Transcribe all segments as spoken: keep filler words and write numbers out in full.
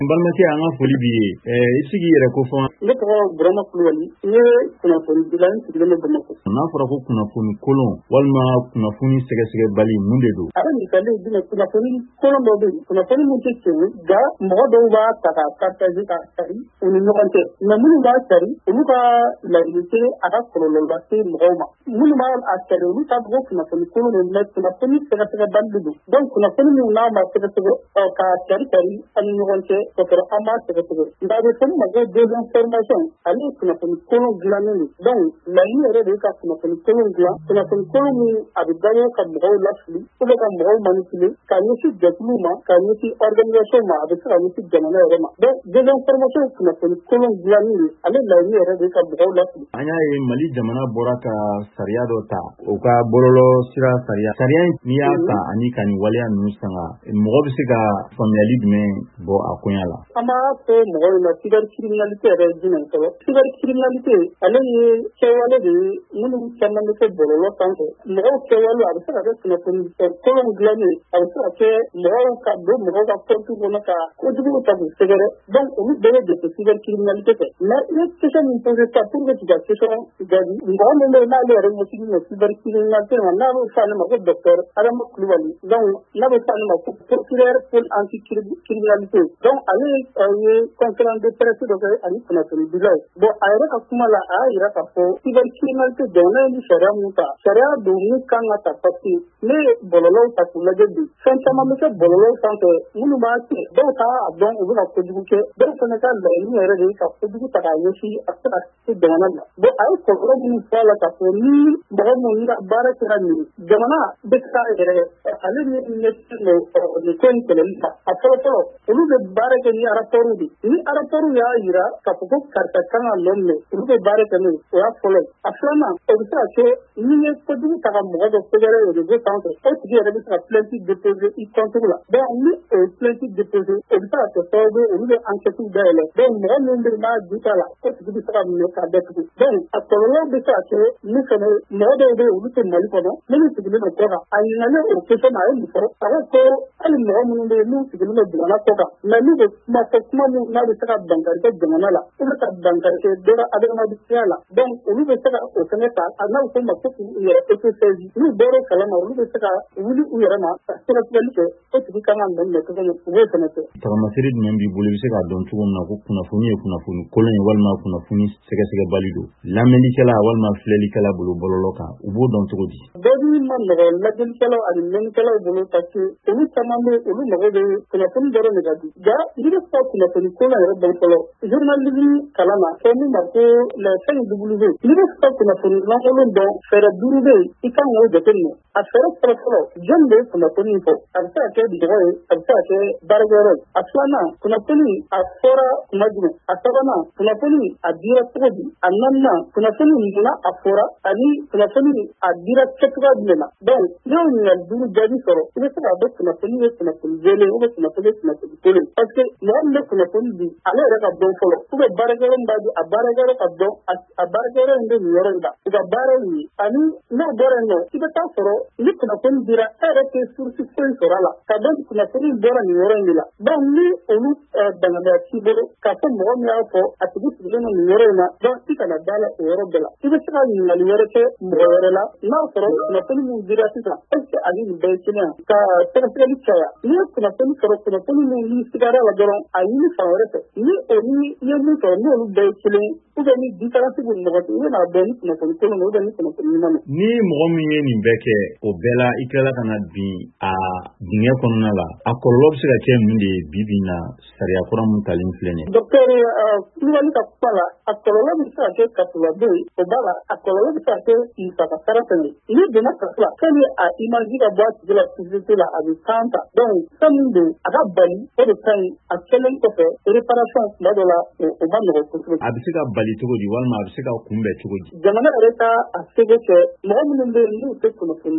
Balimakɛ an ka foli b'i ye i sigi yɛrɛ ko fɔ ne tɔgɔ Burama Kulubali n ye kunnafoni dilan sigilen bɛ Bamakɔ. N'a fɔra ko kunnafoni kolon walima kunnafoni sɛgɛsɛgɛbali mun de don? A bɛ misali jumɛn kunnafoni kolon dɔw bɛ yen kunnafoni mun tɛ tiɲɛ nka mɔgɔ dɔw b'a ta k'a partager k'a sari u ni ɲɔgɔn cɛ mais minnu b'a sari olu ka laɲini tɛ a ka kɔlɔlɔ lase mɔgɔw ma minnu b'a a sari olu t'a fɔ ko kunnafoni kolon don mais kunnafoni sɛgɛsɛgɛbali de don donc kunnafoni min n'a ma sɛgɛsɛgɛ k'a sari sari an ni ɲɔgɔn cɛ ka sɔrɔ an b'a sɛgɛsɛgɛ nka a bɛ fɔ min ma ko désinformation ale ye kunnafoni kolon dilannen de donc laɲini yɛrɛ de ye ka kunnafoni kolon dilan kunnafoni kolon min a bɛ dabɔ ka mɔgɔw lafili ou bien ka mɔgɔw manipuler ka ɲɛsin jɛkuluw ma ka ɲɛsin organisation ma a bɛ se ka ɲɛsin jamana yɛrɛ ma donc désinformation ye kunnafoni kolon dilannen de ale laɲini yɛrɛ de ye ka mɔgɔw lafili. An y'a ye Mali jamana bɔra ka sariya dɔ ta o ka bɔlɔlɔ sira sariya sariya in n'i y'a ta ani ka nin waleya ninnu sanga mɔgɔ bɛ se ka faamuyali jumɛn bɔ a koɲa la? An b'a fɔ mɔgɔw ɲɛna cybercriminalité yɛrɛ ye jumɛn fɔlɔ cybercriminalité ale ye kɛwale de ye minnu caman bɛ kɛ bɔlɔlɔ sanfɛ mɔgɔw kɛwale a bɛ se ka kɛ kunnafoni kolon dilannen a bɛ se ka kɛ mɔgɔw ka don mɔgɔw ka compte kɔnɔ ka kojugu ta k'u sɛgɛrɛ donc olu bɛɛ bɛ dɛsɛ cybercriminalité fɛ mais i ye question min posé sisan pour que k'i ka question jaabi mɔgɔ min bɛ yen n'ale yɛrɛ ɲɛsinnen don cybercriminalité ma n'a bɛ fɔ ale ma ko docteur Adama Kulubali donc n'a bɛ fɔ ale ma ko procureur pôle anticriminalité donc ale ye conférence de presse dɔ kɛ ani kunnafoni dilaw bon a yɛrɛ ka kuma la a y'a jira k'a fɔ cybercriminalité jamana ye ni sariya mun ta sariya don mun kan ka ta parce que ne ye bɔlɔlɔw ta k'u lajɛ bi fɛn caman bɛ kɛ bɔlɔlɔw sanfɛ minnu b'a kɛ dɔw t'a dɔn u bɛ ka kojugu kɛ dɔw fana ka laɲini yɛrɛ de ye ka kojugu ta k'a ɲɛsin a bɛ se ka se jamana ma bon a ye kɔlɔlɔ minnu fɔ a la k'a fɔ ni mɔgɔ minnu ka baara kɛra nin jamana bɛ se k'a yɛrɛ ale ni ɲɛsinnen don nin ko in kɛlɛli ma a fɔlɔ fɔlɔ olu bɛ baara kɛ ni rapports de ni rapports y'a jira k'a fɔ ko karisa kan ka nɔ minɛ olu bɛ baara kɛ n'o ye o y'a fɔlɔ ye a filanan o bɛ se ka kɛ ni ye kojugu ta ka mɔgɔ dɔ sɛgɛrɛ réseau sanfɛ o tigi yɛrɛ bɛ se ka plainte déposer i compte la donc ni o ye plainte déposer o bɛ se ka kɛ sababu ye olu bɛ enquête dayɛlɛ donc mɔgɔ min bɛ yen n'a ju t'a la o tigi bɛ se ka minɛ k'a datugu donc a kɔlɔlɔ bɛ se ka kɛ min fana mɔgɔ dɔw bɛ yen olu tɛ Mali kɔnɔ minnu sigilen don kɔ kan a ɲinalen o question na a ye mun fɔ a ko ko hali mɔgɔ minnu bɛ yen n'u sigilen don jamana kɔ kan mais n'u bɛ kuma fɔ kuma min n'a bɛ se ka dankari kɛ jamana la u bɛ ka dankari kɛ dɔ ka adamadenya la donc olu bɛ se ka o fɛnɛ ta a n'a bɛ fɔ ma ko k'u yɛrɛ autosaisi n'u bɔra o kalama olu bɛ se ka wuli u yɛrɛ ma ka sɛgɛsɛgɛli kɛ o tigi kan ka nɔ minɛ cogo min u b'o fɛnɛ kɛ. Tagamasere jumɛn b'i bolo i bɛ se k'a dɔn cogo min na ko kunnafoni ye kunnafoni kolon ye walima kunnafoni sɛgɛsɛgɛbali don lamɛnnikɛla walima filɛlikɛla bolo bɔlɔlɔ kan u b'o dɔn cogo di? Bɛɛ b'i ma nɔgɔ lajɛlikɛlaw ani mɛnnikɛlaw bolo parce que olu caman bɛ olu mago bɛ kunnafoni dɔrɔn de ka di nka i bɛ fɔ kunnafoni kolon yɛrɛ dɔn fɔlɔ journalisme kalan na fɛn min ma ko la fɛn W n'i bɛ fɔ kunnafoni lankolon dɔn fɛɛrɛ duuru bɛ yen i kan k'o jateminɛ a fɛɛrɛ fɔlɔ fɔlɔ jɔn bɛ kunnafoni fɔ a bɛ se ka kɛ mɔgɔ ye a bɛ se ka kɛ baarakɛyɔrɔ ye a filanan kunnafoni a fɔra kuma jumɛn a sabanan kunnafoni a dira cogo di a naaninan kunnafoni munna a fɔra ani kunnafoni a dira kɛcogoya jumɛn na donc n'i y'o ɲininkali duuru jaabi sɔrɔ i bɛ se k'a dɔn kunnafoni ye kunnafoni jɛlen ou bien kunnafoni ye kunnafoni kolon parce que mɔgɔ min bɛ kunnafoni di ale yɛrɛ ka dɔn fɔlɔ ou bien baarakɛyɔrɔ min b'a di a baarakɛyɔrɔ ka dɔn a baarakɛyɔrɔ in bɛ nin yɔrɔ in la u ka baara in ye ani n'o bɔra yen nɔ i bɛ taa sɔrɔ ni kunnafoni dira e yɛrɛ tɛ source foyi sɔrɔ a la ka dɔn kunnafoni bɔra nin yɔrɔ in de la donc ni olu danganiya t'i bolo k'a fɔ mɔgɔ min y'a fɔ a tigi sigilen don nin yɔrɔ in na donc i kana da la o yɔrɔ bɛɛ la i bɛ se ka ɲininkali wɛrɛ kɛ mɔgɔ wɛrɛ la n'a sɔrɔ kunnafoni min dira sisan est ce que ani nin bɛɛ ye kelen ye ka sɛgɛsɛgɛli caya n'i ye kunnafoni sɔrɔ kunnafoni min n'i sigara la dɔrɔn a ɲini fan wɛrɛ fɛ ni o ni i ye min sɔrɔ n'olu bɛɛ ye kelen ou bien ni différence b'u ni ɲɔgɔn cɛ i bɛna dɔn ni kunnafoni kolon don ou bien ni kunnafoni ɲuman don. Ni mɔgɔ min ye nin bɛɛ kɛ o bɛɛ la i tilala ka na bin a dingɛ kɔnɔna la a kɔlɔlɔ bɛ se ka kɛ mun de ye bi bi in na sariya kura mun talen filɛ nin ye. Docteur Kulubali ka kuma la a kɔlɔlɔ bɛ se ka kɛ kasuladen ye o b'a la a kɔlɔlɔ bɛ se ka kɛ musaka sara fɛnɛ ye n'i donna kaso la fɛn min a image ka bɔ a tigi la publicité la a bɛ kan ta donc fɛn min don a ka bali o de ka ɲi a kɛlen kɔfɛ réparation tuma dɔ la o ma nɔgɔn kosɛbɛ. A bɛ se ka bali cogo di walima a bɛ se ka kunbɛn cogo di? Jamana yɛrɛ ka a sege kɛ mɔgɔ minnu bɛ yen n'u tɛ kunnafoni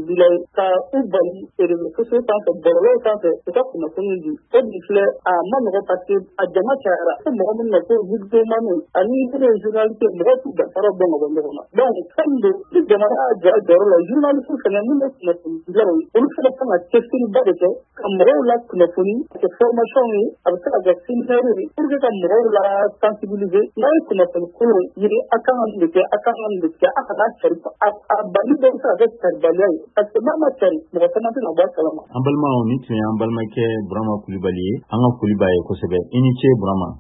dila ka u bali réseaux sociaux sanfɛ bɔlɔlɔw sanfɛ u ka kunnafoni di o dun filɛ a ma nɔgɔ parce que a jama cayara ko mɔgɔ minnu na ko vidéoman ani minnu ye journaliste mɔgɔ t'u danfara dɔn ka bɔ ɲɔgɔn na donc fɛn min don ni jamana y'a jɔ a jɔyɔrɔ la journaliste fɛnɛ minnu ye kunnafoni dilaw ye olu fɛnɛ kan ka cɛsiriba de kɛ ka mɔgɔw la kunnafoni kɛ formation ye a bɛ se ka kɛ séminaire ye pour que ka mɔgɔw la sensibiliser n'a ye kunnafoni kolon yiri a kan ka nin de kɛ a kan ka nin de kɛ a kana cari a bali dɔw bɛ se ka kɛ caribaliya ye parce que n'a ma cari mɔgɔ caman tɛna bɔ a kalama. An balimaw ni tun ye an balimakɛ Burama Kulibali ye an ka foli b'a ye kosɛbɛ i ni ce Burama.